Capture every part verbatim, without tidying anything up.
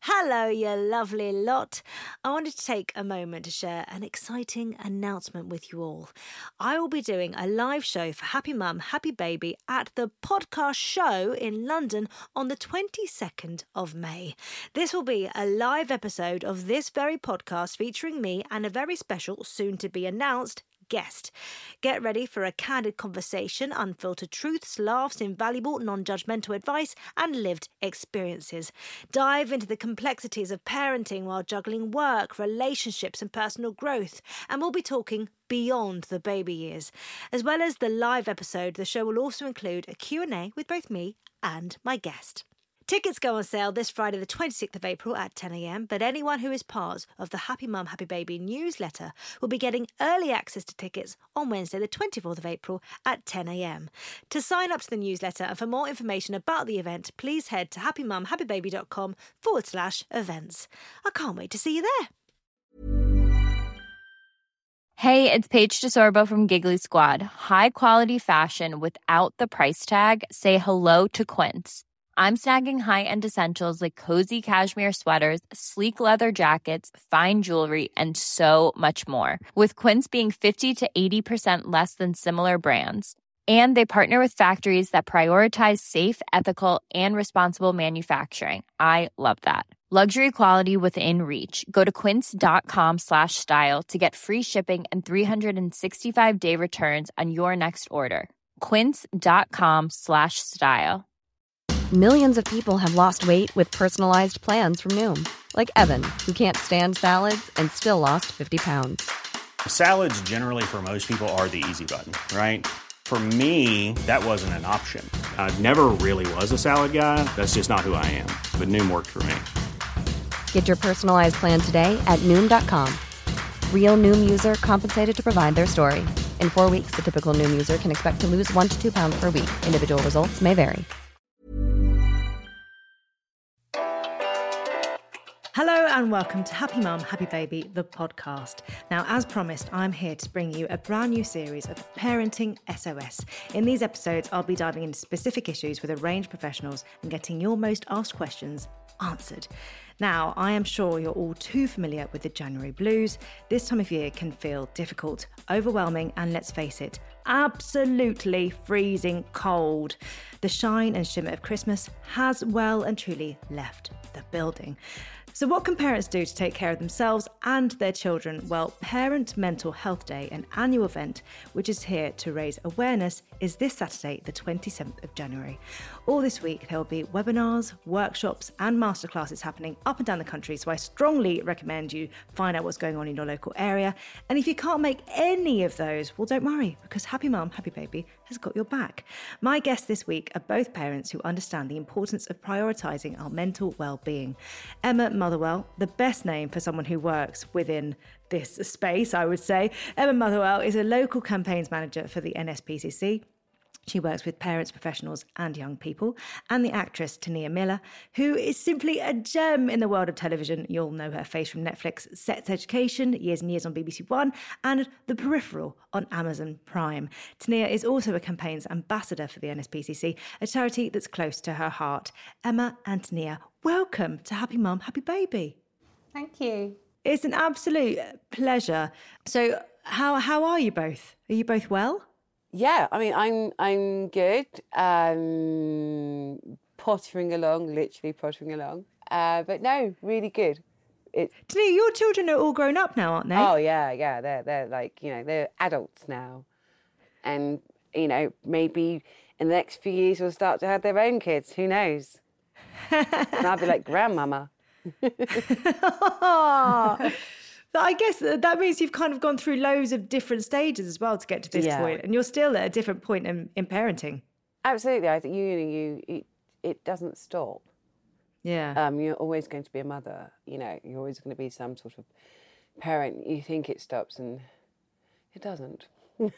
Hello, you lovely lot. I wanted to take a moment to share an exciting announcement with you all. I will be doing a live show for Happy Mum, Happy Baby at the Podcast Show in London on the twenty-second of May. This will be a live episode of this very podcast featuring me and a very special, soon-to-be-announced guest. Get ready for a candid conversation, unfiltered truths, laughs, invaluable non-judgmental advice and lived experiences. Dive into the complexities of parenting while juggling work, relationships and personal growth, and we'll be talking beyond the baby years. As well as the live episode, the show will also include a Q and A with both me and my guest. Tickets go on sale this Friday the twenty-sixth of April at ten a.m, but anyone who is part of the Happy Mum, Happy Baby newsletter will be getting early access to tickets on Wednesday the twenty-fourth of April at ten a.m. To sign up to the newsletter and for more information about the event, please head to happymumhappybaby.com forward slash events. I can't wait to see you there. Hey, it's Paige DeSorbo from Giggly Squad. High quality fashion without the price tag. Say hello to Quince. I'm snagging high-end essentials like cozy cashmere sweaters, sleek leather jackets, fine jewelry, and so much more. With Quince being fifty to eighty percent less than similar brands. And they partner with factories that prioritize safe, ethical, and responsible manufacturing. I love that. Luxury quality within reach. Go to quince.com slash style to get free shipping and three sixty-five day returns on your next order. Quince.com slash style. Millions of people have lost weight with personalized plans from Noom. Like Evan, who can't stand salads and still lost fifty pounds. Salads generally for most people are the easy button, right? For me, that wasn't an option. I never really was a salad guy. That's just not who I am. But Noom worked for me. Get your personalized plan today at Noom dot com. Real Noom user compensated to provide their story. In four weeks, the typical Noom user can expect to lose one to two pounds per week. Individual results may vary. Hello and welcome to Happy Mum, Happy Baby, the podcast. Now, as promised, I'm here to bring you a brand new series of Parenting S O S. In these episodes, I'll be diving into specific issues with a range of professionals and getting your most asked questions answered. Now, I am sure you're all too familiar with the January blues. This time of year can feel difficult, overwhelming, and let's face it, absolutely freezing cold. The shine and shimmer of Christmas has well and truly left the building. So what can parents do to take care of themselves and their children? Well, Parent Mental Health Day, an annual event which is here to raise awareness, is this Saturday, the twenty-seventh of January. All this week, there will be webinars, workshops and masterclasses happening up and down the country, so I strongly recommend you find out what's going on in your local area. And if you can't make any of those, well, don't worry, because Happy Mum, Happy Baby has got your back. My guests this week are both parents who understand the importance of prioritising our mental well-being. Emma Motherwell, the best name for someone who works within this space, I would say. Emma Motherwell is a local campaigns manager for the N S P C C. She works with parents, professionals and young people. And the actress Tania Miller, who is simply a gem in the world of television. You'll know her face from Netflix, Sex Education, Years and Years on B B C One, and The Peripheral on Amazon Prime. Tania is also a campaigns ambassador for the N S P C C, a charity that's close to her heart. Emma and Tania, welcome to Happy Mum, Happy Baby. Thank you. It's an absolute pleasure. So how how are you both? Are you both well? Yeah, I mean, I'm I'm good. Um, pottering along, literally pottering along. Uh, but no, really good. It's Tania, your children are all grown up now, aren't they? Oh yeah, yeah. They're they're like you know they're adults now, and you know maybe in the next few years will start to have their own kids. Who knows? And I'll be like grandmama. But I guess that means you've kind of gone through loads of different stages as well to get to this Yeah. point, and you're still at a different point in, in parenting. Absolutely, I think you you, you it, it doesn't stop. Yeah. Um, you're always going to be a mother. You know, you're always going to be some sort of parent. You think it stops, and it doesn't.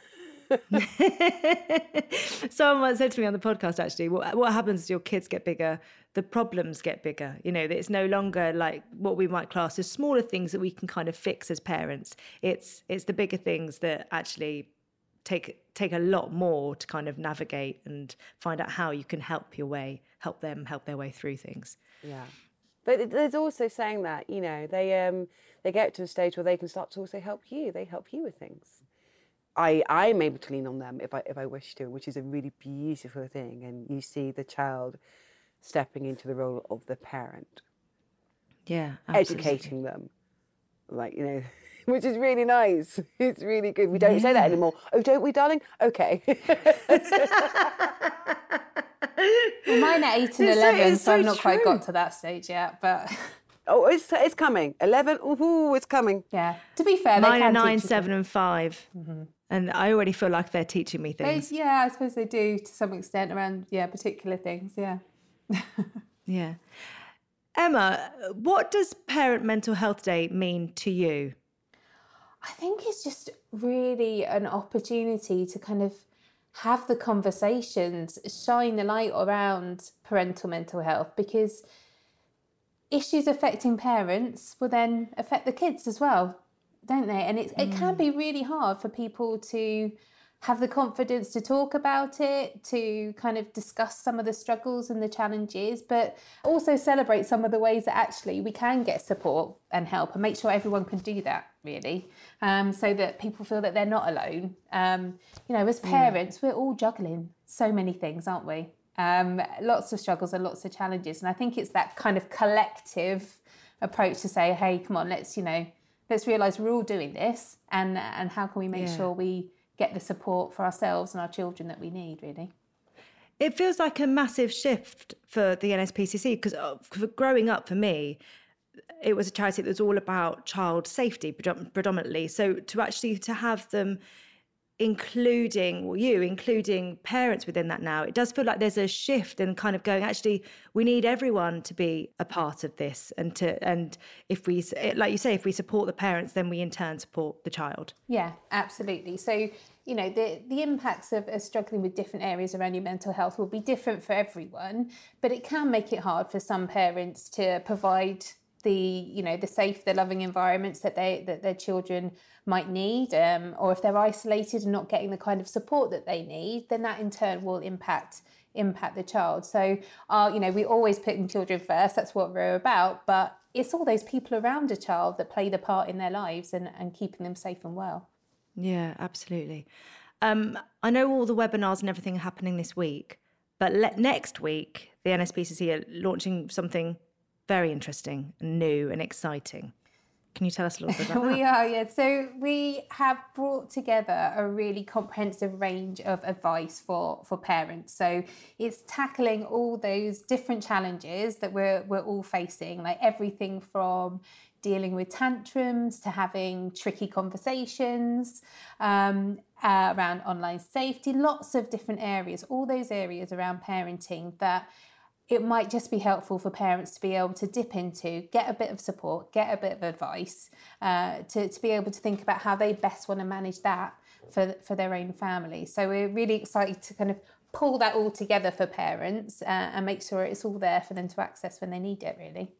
Someone once said to me on the podcast, actually, what, what happens is your kids get bigger, the problems get bigger. You know, it's no longer like what we might class as smaller things that we can kind of fix as parents. It's it's the bigger things that actually take take a lot more to kind of navigate and find out how you can help your way, help them help their way through things. Yeah. But there's also saying that, you know, they um they get to a stage where they can start to also help you. They help you with things. I I'm able to lean on them if I if I wish to, which is a really beautiful thing. And you see the child stepping into the role of the parent. Yeah, absolutely. Educating them, like, you know, which is really nice. It's really good. We don't yeah. say that anymore. Oh, don't we, darling? Okay. Well, mine are eight and it's eleven, so, so I've not true. quite got to that stage yet. But oh, it's it's coming. Eleven. Ooh, it's coming. Yeah. To be fair, mine they can are nine, teach seven, you. and five, mm-hmm. and I already feel like they're teaching me things. They, yeah, I suppose they do to some extent around yeah particular things. Yeah. Yeah. Emma, what does Parent Mental Health Day mean to you? I think it's just really an opportunity to kind of have the conversations, shine the light around parental mental health, because issues affecting parents will then affect the kids as well, don't they? And it, mm. it can be really hard for people to have the confidence to talk about it, to kind of discuss some of the struggles and the challenges, but also celebrate some of the ways that actually we can get support and help, and make sure everyone can do that, really, um, so that people feel that they're not alone. Um, you know, as parents, mm. we're all juggling so many things, aren't we? Um, lots of struggles and lots of challenges. And I think it's that kind of collective approach to say, hey, come on, let's, you know, let's realise we're all doing this, and and how can we make yeah. sure we get the support for ourselves and our children that we need, really. It feels like a massive shift for the N S P C C, because for growing up for me, it was a charity that was all about child safety predominantly. So to actually to have them including, well, you, including parents within that now, it does feel like there's a shift in kind of going, actually, we need everyone to be a part of this. And to and if we, like you say, if we support the parents, then we in turn support the child. Yeah, absolutely. So, you know, the, the impacts of, of struggling with different areas around your mental health will be different for everyone, but it can make it hard for some parents to provide the, you know, the safe, the loving environments that they that their children might need, um, or if they're isolated and not getting the kind of support that they need, then that in turn will impact impact the child. So, uh, you know, we always put children first. That's what we're about. But it's all those people around a child that play the part in their lives and, and keeping them safe and well. Yeah, absolutely. Um, I know all the webinars and everything are happening this week, but le- next week the N S P C C are launching something very interesting, new and exciting. Can you tell us a little bit about that? We are, yeah. So we have brought together a really comprehensive range of advice for, for parents. So it's tackling all those different challenges that we're we're all facing, like everything from dealing with tantrums to having tricky conversations um, uh, around online safety, lots of different areas, all those areas around parenting that it might just be helpful for parents to be able to dip into, get a bit of support, get a bit of advice, uh, to, to be able to think about how they best want to manage that for, for their own family. So we're really excited to kind of pull that all together for parents uh, and make sure it's all there for them to access when they need it, really.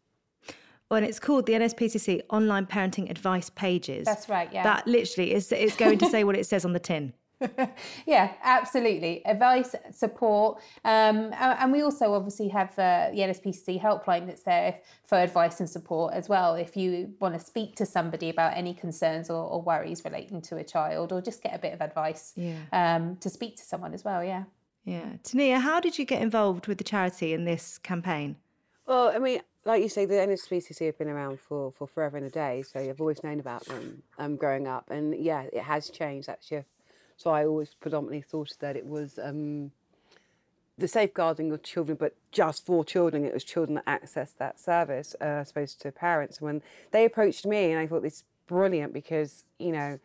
Well, and it's called the N S P C C Online Parenting Advice Pages. That's right, yeah. That literally is it's going to say what it says on the tin. Yeah, absolutely. Advice, support, um, and we also obviously have uh, the N S P C C helpline that's there for advice and support as well. If you want to speak to somebody about any concerns or, or worries relating to a child, or just get a bit of advice, yeah. um, to speak to someone as well. Yeah. Yeah. Tania, how did you get involved with the charity in this campaign? Well, I mean, like you say, the N S P C C have been around for, for forever and a day, so I've always known about them um, growing up. And yeah, it has changed, that shift. So I always predominantly thought that it was um, the safeguarding of children, but just for children. It was children that accessed that service, uh, as opposed to parents. When they approached me, and I thought this is brilliant because, you know,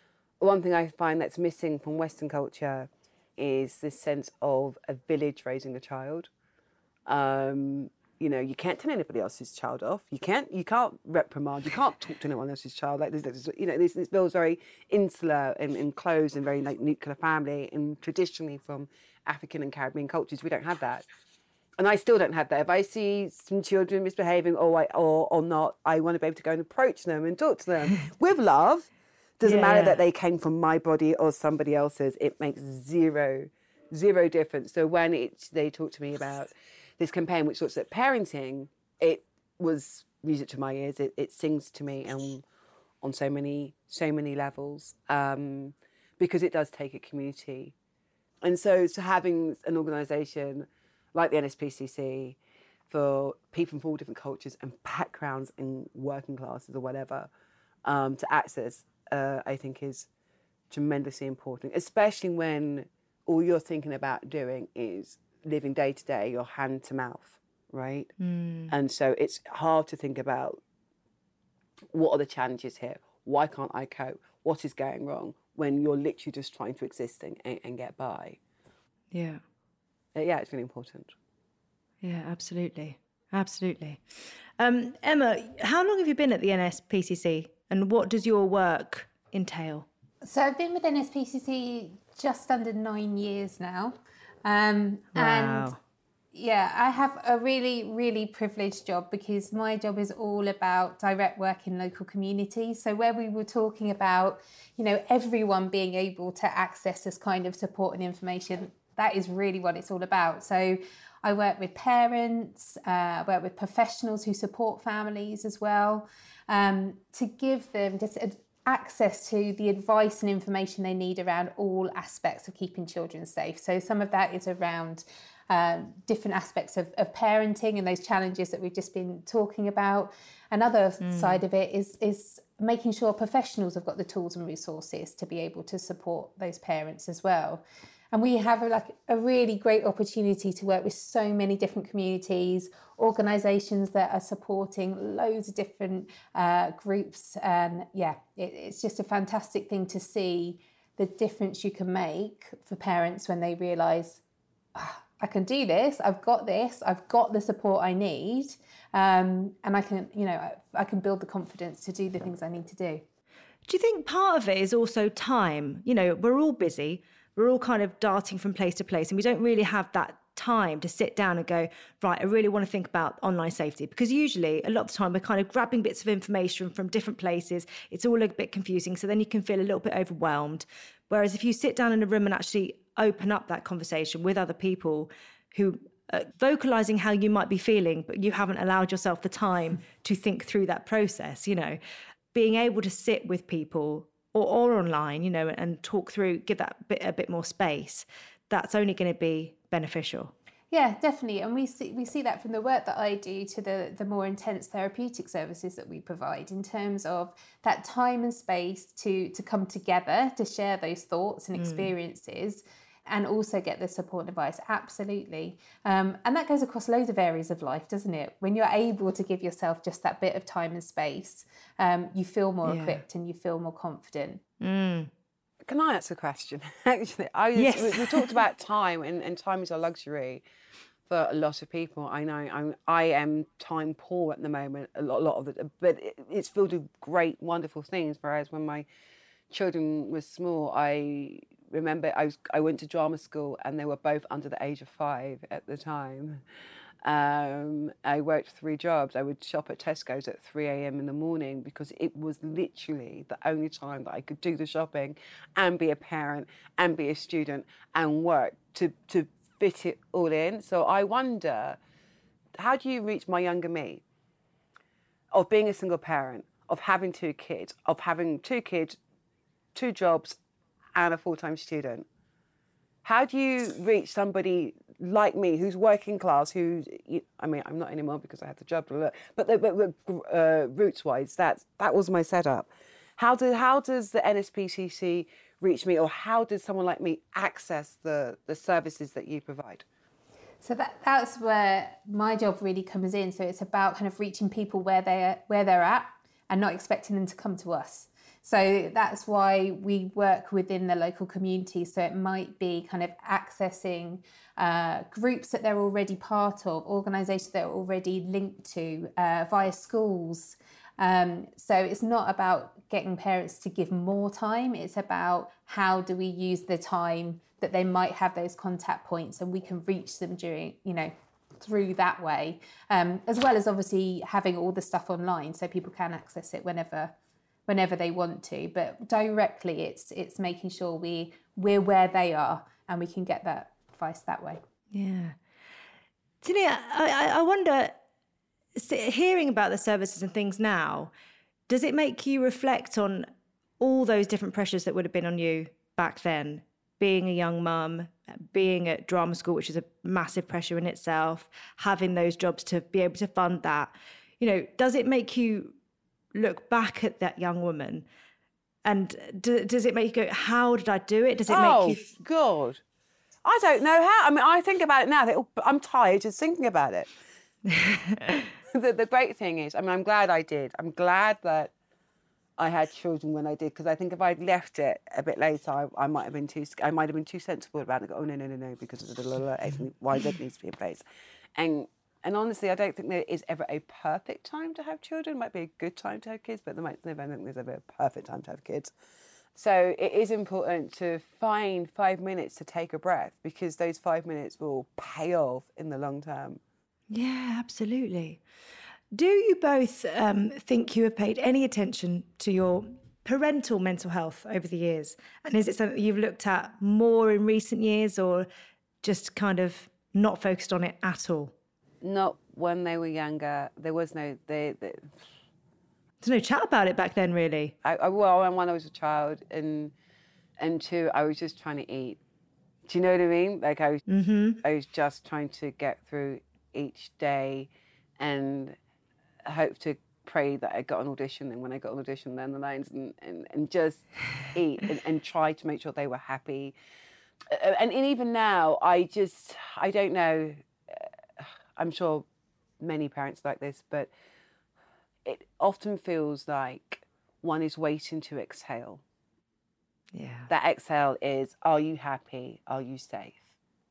one thing I find that's missing from Western culture is this sense of a village raising a child. Um, You know, you can't tell anybody else's child off. You can't, you can't reprimand. You can't talk to anyone else's child. Like this, this you know, this, this feels very insular and enclosed and very like nuclear family. And traditionally, from African and Caribbean cultures, we don't have that. And I still don't have that. If I see some children misbehaving or I, or or not, I want to be able to go and approach them and talk to them with love. Doesn't yeah. matter that they came from my body or somebody else's. It makes zero, zero difference. So when it, they talk to me about this campaign, which looks at parenting, it was music to my ears. It, it sings to me and on so many so many levels, um, because it does take a community. And so, so having an organisation like the N S P C C for people from all different cultures and backgrounds and working classes or whatever, um, to access, uh, I think is tremendously important, especially when all you're thinking about doing is living day to day, your hand to mouth, right? Mm. And so it's hard to think about what are the challenges here? Why can't I cope? What is going wrong? When you're literally just trying to exist and, and get by. Yeah. Uh, yeah, it's really important. Yeah, absolutely. Absolutely. Um, Emma, how long have you been at the N S P C C and what does your work entail? So I've been with N S P C C just under nine years now. Um, wow. And yeah, I have a really, really privileged job because my job is all about direct work in local communities. So where we were talking about, you know, everyone being able to access this kind of support and information, that is really what it's all about. So I work with parents, uh, I work with professionals who support families as well, um, to give them just a, access to the advice and information they need around all aspects of keeping children safe. So some of that is around um, different aspects of, of parenting and those challenges that we've just been talking about. Another mm. side of it is, is making sure professionals have got the tools and resources to be able to support those parents as well. And we have a, like a really great opportunity to work with so many different communities, organisations that are supporting loads of different uh, groups. And yeah, it, it's just a fantastic thing to see the difference you can make for parents when they realise, oh, I can do this, I've got this, I've got the support I need, um, and I can, you know, I, I can build the confidence to do the things I need to do. Do you think part of it is also time? You know, we're all busy. We're all kind of darting from place to place and we don't really have that time to sit down and go, right, I really want to think about online safety. Because usually a lot of the time we're kind of grabbing bits of information from different places. It's all a bit confusing. So then you can feel a little bit overwhelmed. Whereas if you sit down in a room and actually open up that conversation with other people who are vocalizing how you might be feeling, but you haven't allowed yourself the time to think through that process, you know, being able to sit with people Or, or online, you know, and talk through, give that bit a bit more space, that's only going to be beneficial. Yeah, definitely. And we see we see that from the work that I do to the, the more intense therapeutic services that we provide in terms of that time and space to, to come together, to share those thoughts and experiences, mm. and also get the support and advice. Absolutely. Um, and that goes across loads of areas of life, doesn't it? When you're able to give yourself just that bit of time and space, um, you feel more yeah. equipped and you feel more confident. Mm. Can I ask a question? Actually, I was, yes. we, we talked about time, and, and time is a luxury for a lot of people. I know I'm, I am time poor at the moment, a lot, a lot of it, but it, it's filled with great, wonderful things. Whereas when my children were small, I remember I was I went to drama school and they were both under the age of five at the time. Um, I worked three jobs. I would shop at Tesco's at three a.m. in the morning because it was literally the only time that I could do the shopping and be a parent and be a student and work to, to fit it all in. So I wonder, how do you reach my younger me of being a single parent, of having two kids, of having two kids, two jobs, and a full-time student? How do you reach somebody like me who's working class, who's, I mean, I'm not anymore because I had the job, but, the, but uh, roots-wise, that's, that was my setup. How, do, how does the N S P C C reach me, or how does someone like me access the, the services that you provide? So that, that's where my job really comes in. So it's about kind of reaching people where they're, where they're at and not expecting them to come to us. So that's why we work within the local community. So it might be kind of accessing uh, groups that they're already part of, organisations that are already linked to uh, via schools. Um, so it's not about getting parents to give more time. It's about how do we use the time that they might have those contact points and we can reach them during, you know, through that way, um, as well as obviously having all the stuff online so people can access it whenever whenever they want to, but directly it's it's making sure we we're where they are and we can get that advice that way. Yeah. Tania, I, I wonder, hearing about the services and things now, does it make you reflect on all those different pressures that would have been on you back then? Being a young mum, being at drama school, which is a massive pressure in itself, having those jobs to be able to fund that. You know, does it make you look back at that young woman? And do, does it make you go, how did I do it? Does it oh, make you... Oh, God. I don't know how. I mean, I think about it now. That I'm tired just thinking about it. the, the great thing is, I mean, I'm glad I did. I'm glad that I had children when I did, because I think if I'd left it a bit later, I, I might have been too. I might have been too sensible about it. Go, oh no, no, no, no, because of the X, Y, Z needs to be in place. And and honestly, I don't think there is ever a perfect time to have children. It might be a good time to have kids, but there might never. I don't think there's ever a perfect time to have kids. So it is important to find five minutes to take a breath, because those five minutes will pay off in the long term. Yeah, absolutely. Do you both um, think you have paid any attention to your parental mental health over the years? And is it something that you've looked at more in recent years, or just kind of not focused on it at all? Not when they were younger. There was no... They, they, There's no chat about it back then, really. I, I, well, when I was a child, and and two, I was just trying to eat. Do you know what I mean? Like I was, mm-hmm. I was just trying to get through each day, and hope to pray that I got an audition, and when I got an audition, then the lines, and, and, and just eat and, and try to make sure they were happy. Uh, and, and even now, I just, I don't know, uh, I'm sure many parents are like this, but it often feels like one is waiting to exhale. Yeah. That exhale is, are you happy? Are you safe?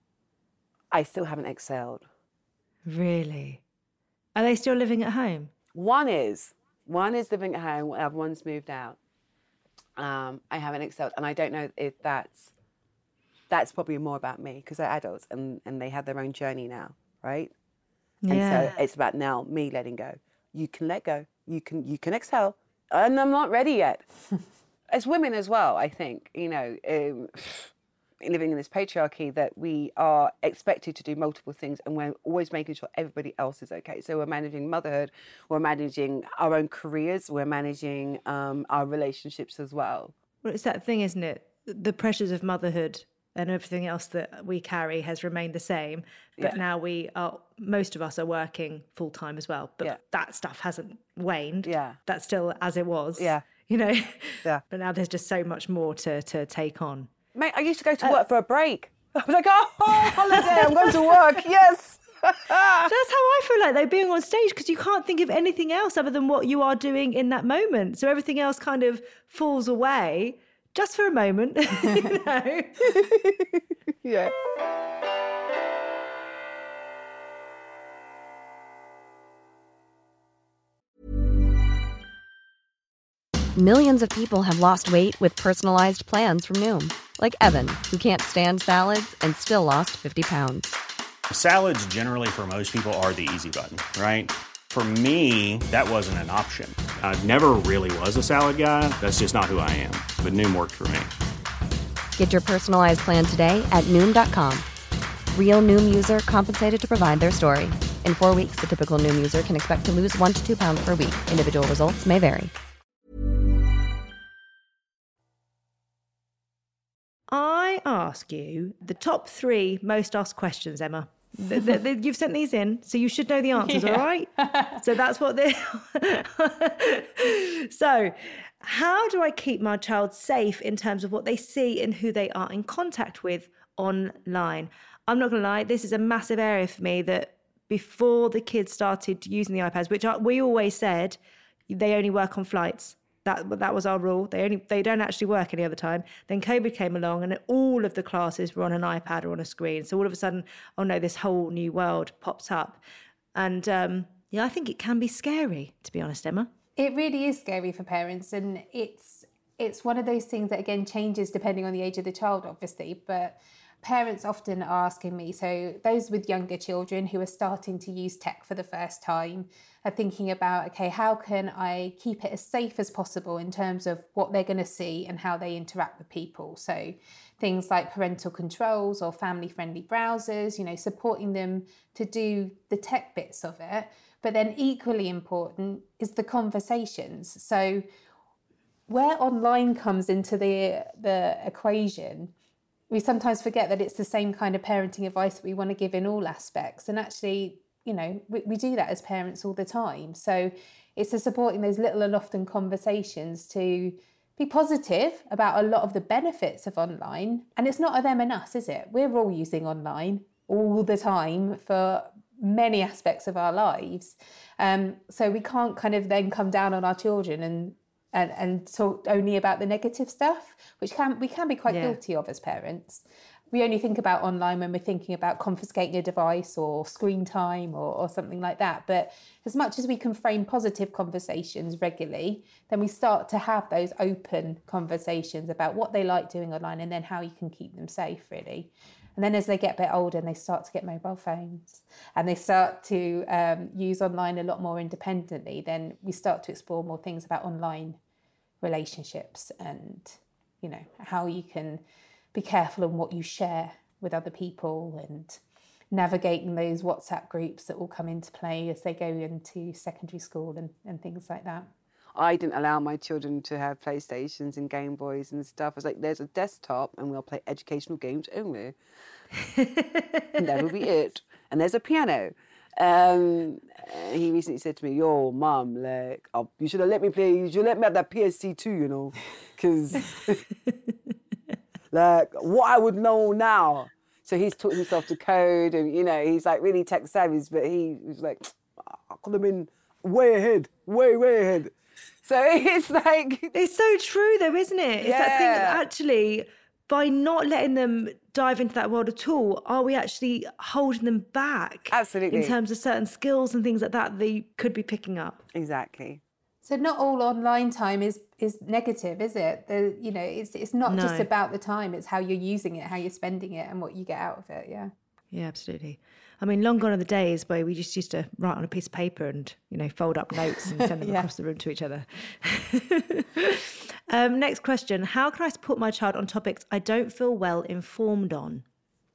I still haven't exhaled. Really? Are they still living at home? One is. One is living at home. Everyone's moved out. Um, I haven't exhaled. And I don't know if that's, that's probably more about me, because they're adults and, and they have their own journey now, right? Yeah. And so it's about now me letting go. You can let go. You can you can exhale. And I'm not ready yet. As women as well, I think, you know, um, living in this patriarchy, that we are expected to do multiple things, and we're always making sure everybody else is okay. So we're managing motherhood, we're managing our own careers, we're managing um, our relationships as well. Well, it's that thing, isn't it? The pressures of motherhood and everything else that we carry has remained the same. But yeah. now we are, most of us are working full time as well. But yeah. that stuff hasn't waned. Yeah. That's still as it was. Yeah. You know? Yeah. But now there's just so much more to, to take on. Mate, I used to go to work uh, for a break. I was like, oh, holiday, I'm going to work, yes. That's how I feel like, though, being on stage, because you can't think of anything else other than what you are doing in that moment. So everything else kind of falls away just for a moment, you know. Yeah. Millions of people have lost weight with personalized plans from Noom. Like Evan, who can't stand salads and still lost fifty pounds. Salads generally for most people are the easy button, right? For me, that wasn't an option. I never really was a salad guy. That's just not who I am. But Noom worked for me. Get your personalized plan today at Noom dot com. Real Noom user compensated to provide their story. In four weeks, the typical Noom user can expect to lose one to two pounds per week. Individual results may vary. I ask you the top three most asked questions, Emma. The, the, the, you've sent these in, so you should know the answers, yeah. All right? So that's what they... So, how do I keep my child safe in terms of what they see and who they are in contact with online? I'm not going to lie, this is a massive area for me that before the kids started using the iPads, which we always said they only work on flights. That that was our rule. They only they don't actually work any other time. Then COVID came along and all of the classes were on an iPad or on a screen. So all of a sudden, oh no, this whole new world popped up. And um, yeah, I think it can be scary, to be honest, Emma. It really is scary for parents. And it's it's one of those things that, again, changes depending on the age of the child, obviously. But parents often are asking me, so those with younger children who are starting to use tech for the first time are thinking about, okay, how can I keep it as safe as possible in terms of what they're going to see and how they interact with people? So things like parental controls or family-friendly browsers, you know, supporting them to do the tech bits of it, But then equally important is the conversations. So where online comes into the the equation, we sometimes forget that it's the same kind of parenting advice that we want to give in all aspects. And actually, you know, we, we do that as parents all the time. So it's the supporting those little and often conversations to be positive about a lot of the benefits of online. And it's not a them and us, is it? We're all using online all the time for many aspects of our lives. Um, so we can't kind of then come down on our children and and, and talk only about the negative stuff, which can we can be quite yeah. guilty of as parents. We only think about online when we're thinking about confiscating a device or screen time or, or something like that. But as much as we can frame positive conversations regularly, then we start to have those open conversations about what they like doing online and then how you can keep them safe, really. And then as they get a bit older and they start to get mobile phones and they start to um, use online a lot more independently, then we start to explore more things about online relationships and, you know, how you can be careful on what you share with other people and navigating those WhatsApp groups that will come into play as they go into secondary school and, and things like that. I didn't allow my children to have PlayStations and Game Boys and stuff. I was like, there's a desktop and we'll play educational games only. And that will be it. And there's a piano. Um, he recently said to me, yo, Mum, like, oh, you should have let me play, you should let me have that P S C too, you know, because, like, what I would know now. So he's taught himself to code and, you know, he's like really tech savvy, but he was like, I could have been way ahead, way, way ahead. So it's like... It's so true though, isn't it? It's yeah. that thing that actually, by not letting them dive into that world at all, are we actually holding them back? Absolutely. In terms of certain skills and things like that they could be picking up. Exactly. So not all online time is is negative, is it? The, you know, it's it's not no. just about the time, it's how you're using it, how you're spending it and what you get out of it, yeah. Yeah, absolutely. I mean, long gone are the days where we just used to write on a piece of paper and, you know, fold up notes and send them yeah. across the room to each other. um, next question. How can I support my child on topics I don't feel well informed on?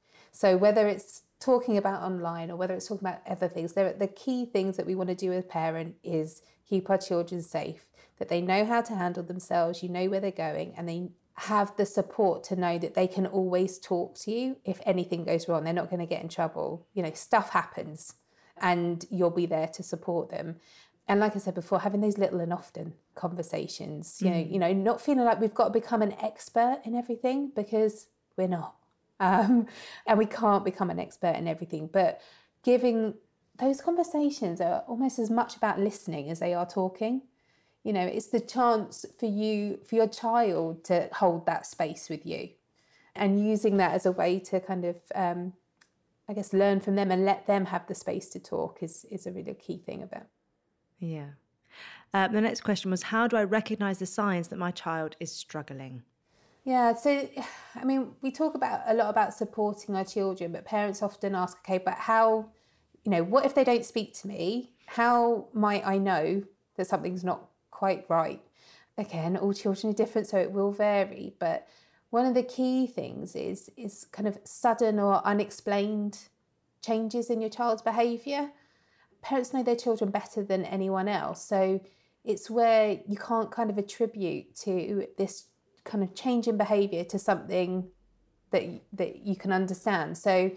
So whether it's talking about online or whether it's talking about other things, there, the key things that we want to do as a parent is keep our children safe, that they know how to handle themselves, you know where they're going, and they have the support to know that they can always talk to you if anything goes wrong. They're not going to get in trouble. You know, stuff happens and you'll be there to support them. And like I said before, having those little and often conversations, you mm. know, you know, not feeling like we've got to become an expert in everything, because we're not. Um, and we can't become an expert in everything, but giving those conversations are almost as much about listening as they are talking. You know, it's the chance for you, for your child to hold that space with you, and using that as a way to kind of, um, I guess, learn from them and let them have the space to talk is, is a really key thing of it. Yeah. Uh, the next question was, how do I recognise the signs that my child is struggling? Yeah, so, I mean, we talk about a lot about supporting our children, but parents often ask, okay, but how, you know, what if they don't speak to me? How might I know that something's not quite right? Again, all children are different, so it will vary. But one of the key things is is kind of sudden or unexplained changes in your child's behaviour. Parents know their children better than anyone else, so it's where you can't kind of attribute to this kind of change in behaviour to something that that you can understand. So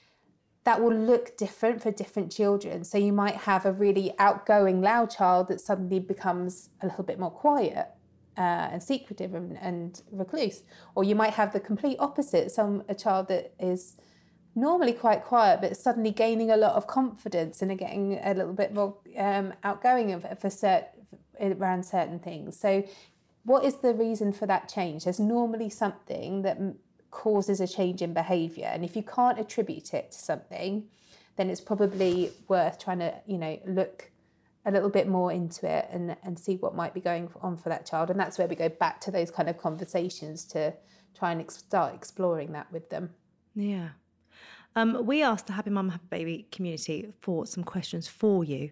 that will look different for different children. So you might have a really outgoing, loud child that suddenly becomes a little bit more quiet uh, and secretive and, and recluse. Or you might have the complete opposite, some a child that is normally quite quiet but suddenly gaining a lot of confidence and getting a little bit more um, outgoing for cert, around certain things. So what is the reason for that change? There's normally something that causes a change in behaviour, and if you can't attribute it to something, then it's probably worth trying to, you know, look a little bit more into it and and see what might be going on for that child. And that's where we go back to those kind of conversations to try and ex- start exploring that with them. Yeah. Um, we asked the Happy Mum, Happy Baby community for some questions for you.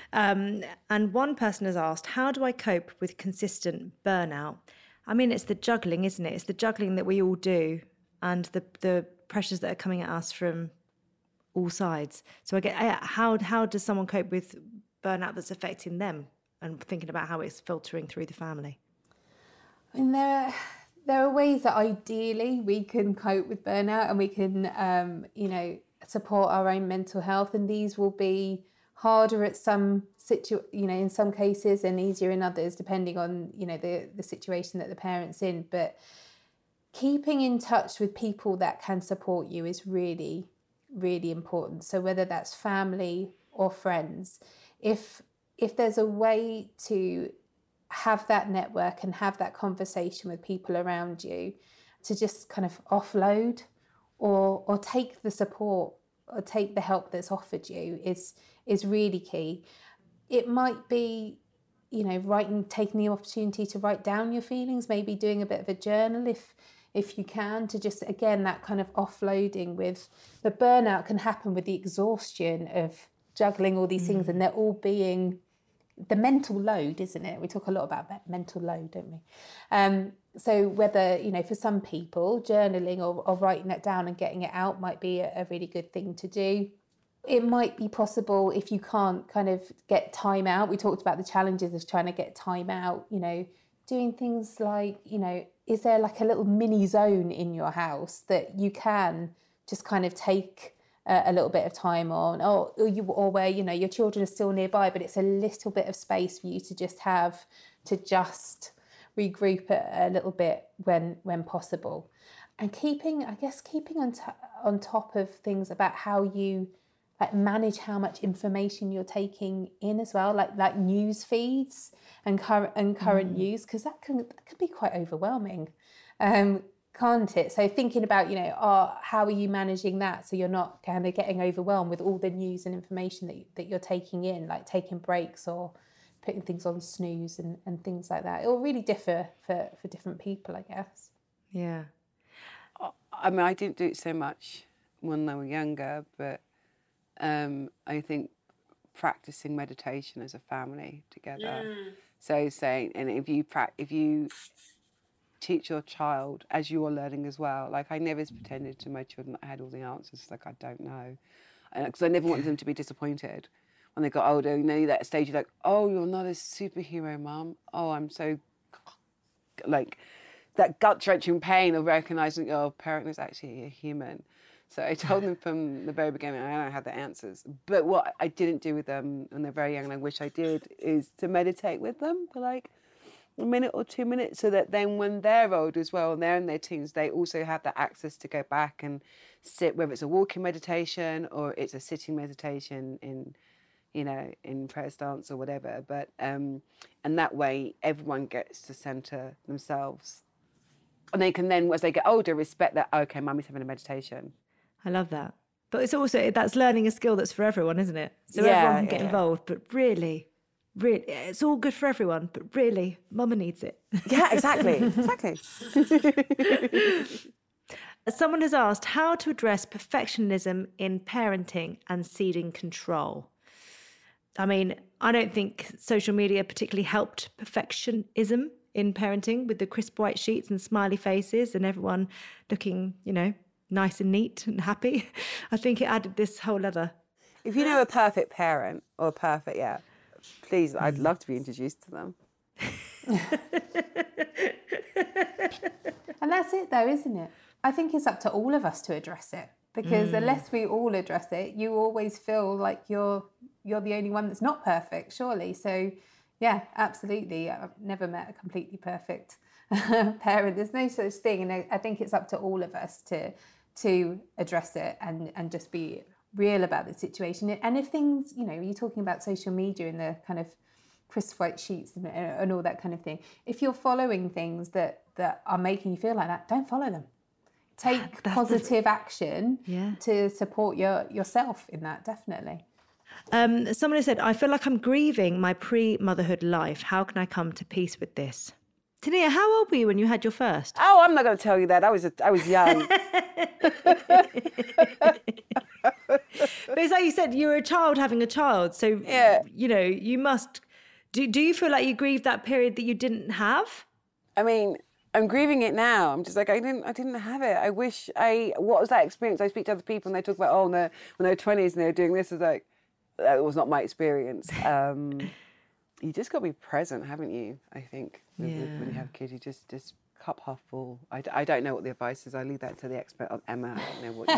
Um, and one person has asked, how do I cope with consistent burnout? I mean, it's the juggling, isn't it? It's the juggling that we all do and the the pressures that are coming at us from all sides. So I get, how how does someone cope with burnout that's affecting them and thinking about how it's filtering through the family? And there, there are ways that ideally we can cope with burnout and we can, um, you know, support our own mental health. And these will be harder at some situ, you know, in some cases and easier in others, depending on, you know, the, the situation that the parent's in. But keeping in touch with people that can support you is really, really important. So whether that's family or friends, if if there's a way to have that network and have that conversation with people around you to just kind of offload or or take the support or take the help that's offered you is is really key. It might be, you know, writing, taking the opportunity to write down your feelings, maybe doing a bit of a journal if if you can, to just, again, that kind of offloading. With the burnout can happen with the exhaustion of juggling all these mm. things, and they're all being the mental load, isn't it? We talk a lot about that mental load, don't we? Um, so whether, you know, for some people, journaling or, or writing that down and getting it out might be a, a really good thing to do. It might be possible if you can't kind of get time out. We talked about the challenges of trying to get time out, you know, doing things like, you know, is there like a little mini zone in your house that you can just kind of take a, a little bit of time on, or, or you, or where, you know, your children are still nearby, but it's a little bit of space for you to just have to just regroup a, a little bit when when possible. And keeping, I guess, keeping on t- on top of things about how you like manage how much information you're taking in as well, like like news feeds and current and current mm. news, because that can that can be quite overwhelming, um, can't it? So thinking about, you know, oh, how are you managing that so you're not kind of getting overwhelmed with all the news and information that that you're taking in, like taking breaks or putting things on snooze and, and things like that. It will really differ for, for different people, I guess. Yeah. I mean, I didn't do it so much when they were younger, but um, I think practicing meditation as a family together. Mm. So saying, and if you pra- if you teach your child as you're learning as well, like I never pretended to my children that I had all the answers, like I don't know, because I never wanted them to be disappointed. When they got older, you know, that stage you're like, oh, you're not a superhero, Mum. Oh, I'm so, like, that gut-wrenching pain of recognising your parent is actually a human. So I told them from the very beginning, I don't have the answers. But what I didn't do with them when they're very young, and I wish I did, is to meditate with them for like a minute or two minutes, so that then when they're old as well, and they're in their teens, they also have the access to go back and sit, whether it's a walking meditation or it's a sitting meditation in, you know, in prayer stance or whatever. But, um, and that way everyone gets to centre themselves. And they can then, as they get older, respect that, okay, Mummy's having a meditation. I love that. But it's also, that's learning a skill that's for everyone, isn't it? So yeah, everyone can get yeah. involved, but really, really, it's all good for everyone, but really, Mama needs it. Yeah, exactly, exactly. Someone has asked how to address perfectionism in parenting and ceding control. I mean, I don't think social media particularly helped perfectionism in parenting with the crisp white sheets and smiley faces and everyone looking, you know, nice and neat and happy. I think it added this whole other. If you know a perfect parent or a perfect, yeah, please, I'd love to be introduced to them. And that's it though, isn't it? I think it's up to all of us to address it, because mm. unless we all address it, you always feel like you're you're the only one that's not perfect, surely. So yeah, absolutely. I've never met a completely perfect parent. There's no such thing. And I, I think it's up to all of us to to address it and, and just be real about the situation. And if things, you know, you're talking about social media and the kind of crisp white sheets and, and all that kind of thing. If you're following things that, that are making you feel like that, don't follow them. Take That's positive the... action yeah. to support your yourself in that, definitely. Um, someone has said, I feel like I'm grieving my pre-motherhood life. How can I come to peace with this? Tania, how old were you when you had your first? Oh, I'm not going to tell you that. I was a, I was young. But it's like you said, you were a child having a child. So, yeah. you know, you must... Do, do you feel like you grieved that period that you didn't have? I mean, I'm grieving it now. I'm just like, I didn't I didn't have it. I wish I... What was that experience? I speak to other people and they talk about, oh, no, when they were twenties and they were doing this. I was like, that was not my experience. Um, you just got to be present, haven't you? I think with, Yeah. with, when you have kids, you just just cup half full. I, I don't know what the advice is. I leave that to the expert on Emma. I don't know what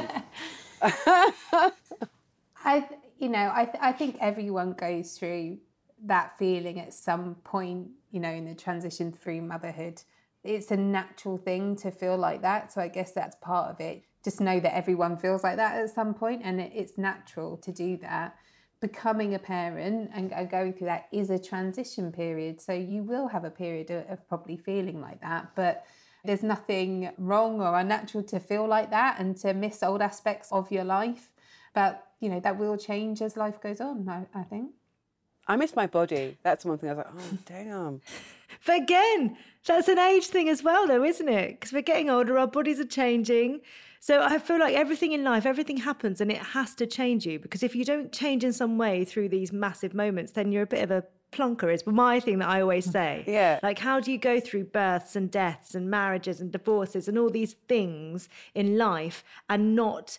you. I, you know, I, th- I think everyone goes through that feeling at some point, you know, in the transition through motherhood. It's a natural thing to feel like that. So I guess that's part of it. Just know that everyone feels like that at some point, and it, it's natural to do that. Becoming a parent and, and going through that is a transition period. So you will have a period of, of probably feeling like that, but there's nothing wrong or unnatural to feel like that and to miss old aspects of your life. But, you know, that will change as life goes on, I, I think. I miss my body. That's one thing I was like, oh, damn. But again, that's an age thing as well, though, isn't it? Because we're getting older, our bodies are changing. So I feel like everything in life, everything happens and it has to change you. Because if you don't change in some way through these massive moments, then you're a bit of a plonker, is my thing that I always say. Yeah. Like, how do you go through births and deaths and marriages and divorces and all these things in life and not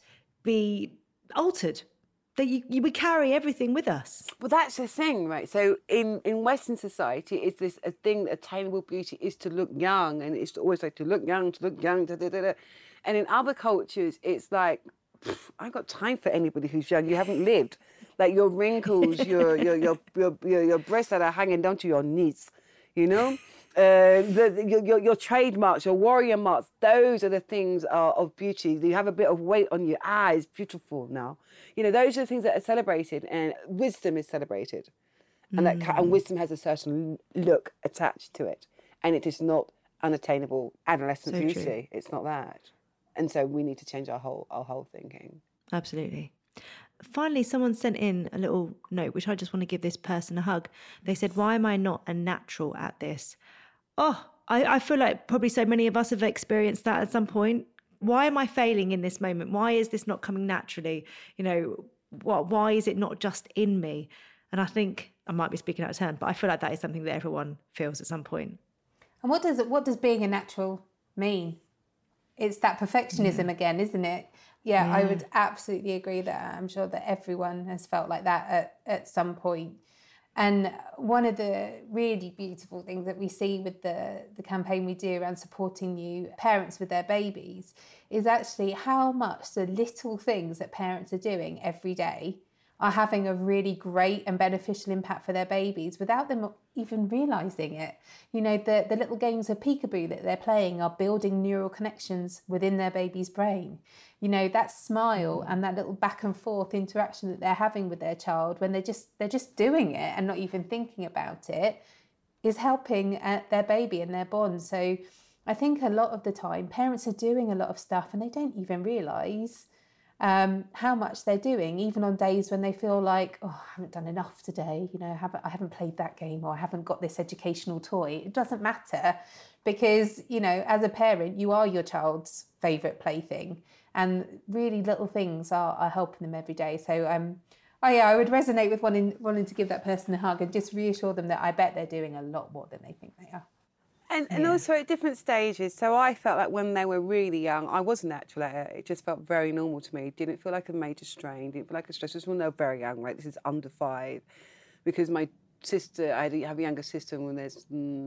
be altered? That you, you would carry everything with us. Well, that's the thing, right? So in, in Western society, is this a thing, attainable beauty is to look young, and it's always like to look young, to look young, da, da, da, da. And in other cultures, it's like, pff, I ain't got time for anybody who's young. You haven't lived. Like your wrinkles, your, your, your, your, your, your breasts that are hanging down to your knees, you know? Uh, the, the, your, your trademarks, your warrior marks, those are the things uh, of beauty. You have a bit of weight on your eyes, beautiful now. You know, those are the things that are celebrated, and wisdom is celebrated. And that and wisdom has a certain look attached to it. And it is not unattainable adolescent So beauty. true. It's not that. And so we need to change our whole our whole thinking. Absolutely. Finally, someone sent in a little note, which I just want to give this person a hug. They said, why am I not a natural at this? Oh, I, I feel like probably so many of us have experienced that at some point. Why am I failing in this moment? Why is this not coming naturally? You know, what? Why is it not just in me? And I think I might be speaking out of turn, but I feel like that is something that everyone feels at some point. And what does it, what does being a natural mean? It's that perfectionism again, isn't it? Yeah, Yeah. I would absolutely agree that I'm sure that everyone has felt like that at, at some point. And one of the really beautiful things that we see with the, the campaign we do around supporting new parents with their babies is actually how much the little things that parents are doing every day are having a really great and beneficial impact for their babies without them even realising it. You know, the, the little games of peekaboo that they're playing are building neural connections within their baby's brain. You know, that smile and that little back and forth interaction that they're having with their child when they're just they're just doing it and not even thinking about it is helping uh, their baby and their bond. So I think a lot of the time parents are doing a lot of stuff and they don't even realise Um, how much they're doing, even on days when they feel like, oh, I haven't done enough today, you know, I haven't, I haven't played that game, or I haven't got this educational toy. It doesn't matter, because, you know, as a parent, you are your child's favourite plaything, and really little things are, are helping them every day. So, um, oh yeah, I would resonate with wanting, wanting to give that person a hug and just reassure them that I bet they're doing a lot more than they think they are. And, and also at different stages. So I felt like when they were really young, I wasn't natural at it. It just felt very normal to me. Didn't feel like a major strain. Didn't feel like a stress. Just when they were very young, right? This is under five. Because my sister, I have a younger sister, when there's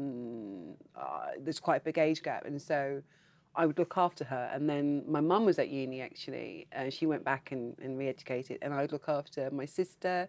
mm, uh, there's quite a big age gap. And so I would look after her. And then my mum was at uni, actually. And she went back and, and re-educated. And I would look after my sister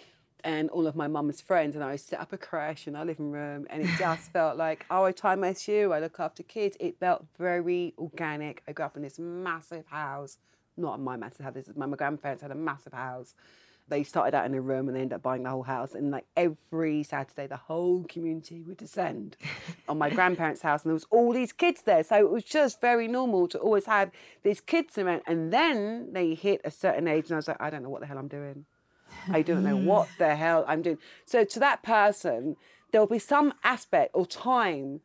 and all of my mum's friends, and I set up a creche in our living room, and it just felt like, oh, I tie my shoe, I look after kids. It felt very organic. I grew up in this massive house, not my massive house, this is, my grandparents had a massive house. They started out in a room and they ended up buying the whole house, and like every Saturday, the whole community would descend on my grandparents' house, and there was all these kids there, so it was just very normal to always have these kids around. And then they hit a certain age, and I was like, I don't know what the hell I'm doing. I don't know what the hell I'm doing. So to that person, there'll be some aspect or time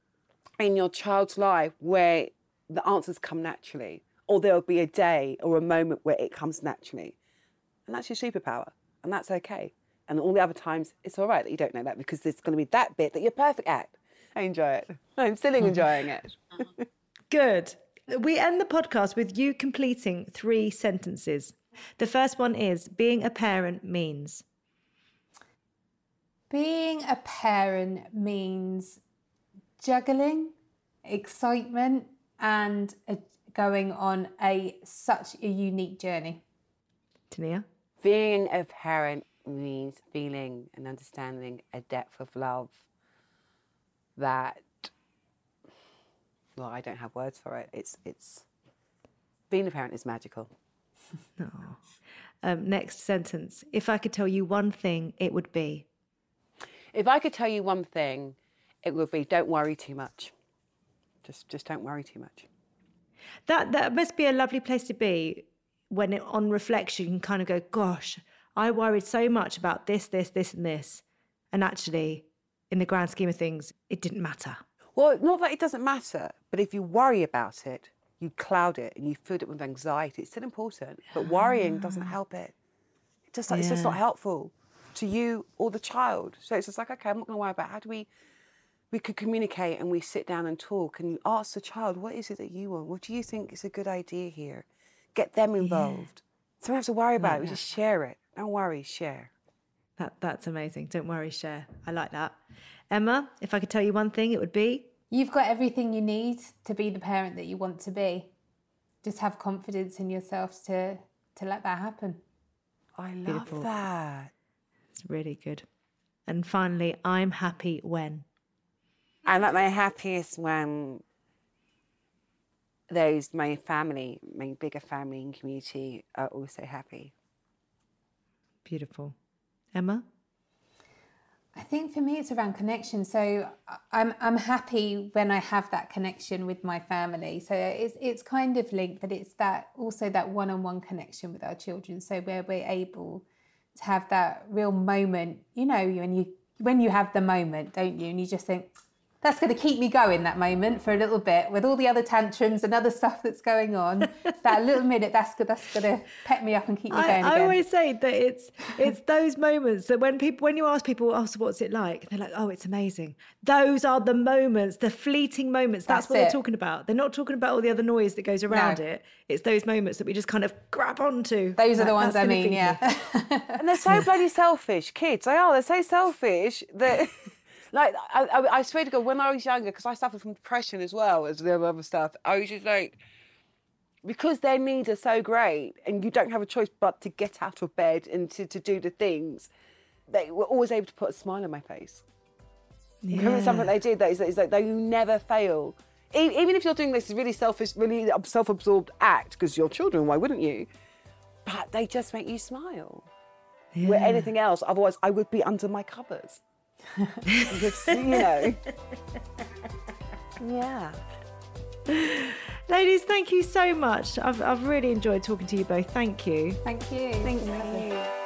in your child's life where the answers come naturally, or there'll be a day or a moment where it comes naturally. And that's your superpower, and that's okay. And all the other times, it's all right that you don't know that, because there's going to be that bit that you're perfect at. I enjoy it. I'm still enjoying it. Good. We end the podcast with you completing three sentences. The first one is being a parent means. Being a parent means juggling, excitement, and a, going on a such a unique journey. Tania? Being a parent means feeling and understanding a depth of love that, well, I don't have words for it. It's, it's, being a parent is magical. Oh. Um, next sentence. If I could tell you one thing, it would be. If I could tell you one thing, it would be don't worry too much. Just, just don't worry too much. That that must be a lovely place to be when it, on reflection you can kind of go, gosh, I worried so much about this, this, this and this. And actually, in the grand scheme of things, it didn't matter. Well, not that it doesn't matter, but if you worry about it, you cloud it and you fill it with anxiety. It's still important, but worrying doesn't help it. It's just, like, Yeah. it's just not helpful to you or the child. So it's just like, okay, I'm not going to worry about it. How do we, we could communicate and we sit down and talk and you ask the child, what is it that you want? What do you think is a good idea here? Get them involved. So we don't have to worry about Like it. We that. just share it. Don't worry, share. That That's amazing. Don't worry, share. I like that. Emma, if I could tell you one thing, it would be? You've got everything you need to be the parent that you want to be. Just have confidence in yourself to, to let that happen. I love Beautiful. that. It's really good. And finally, I'm happy when? I'm at my happiest when those, my family, my bigger family and community are also happy. Beautiful. Emma? I think for me it's around connection. So I'm I'm happy when I have that connection with my family. So it's it's kind of linked, but it's that also that one-on-one connection with our children. So where we're able to have that real moment, you know, when you when you have the moment, don't you? And you just think, that's going to keep me going, that moment, for a little bit, with all the other tantrums and other stuff that's going on. That little minute, that's good. That's going to pep me up and keep me I, going I again. always say that it's it's those moments that when people when you ask people, oh, so what's it like? They're like, oh, it's amazing. Those are the moments, the fleeting moments. That's, That's what it. they're talking about. They're not talking about all the other noise that goes around No. it. It's those moments that we just kind of grab onto. Those are That- the ones that's I gonna mean, feed yeah. me. And they're so bloody selfish, kids. They are. They're so selfish that, like, I, I, I swear to God, when I was younger, because I suffered from depression as well as the other stuff, I was just like, because their needs are so great and you don't have a choice but to get out of bed and to, to do the things, they were always able to put a smile on my face. Remember something they did that is, is like they never fail. E- Even if you're doing this really selfish, really self-absorbed act, because you're children, why wouldn't you? But they just make you smile. Where anything else, otherwise I would be under my covers. Because, you know. Yeah. Ladies, thank you so much. I've I've really enjoyed talking to you both. Thank you. Thank you. Thank you.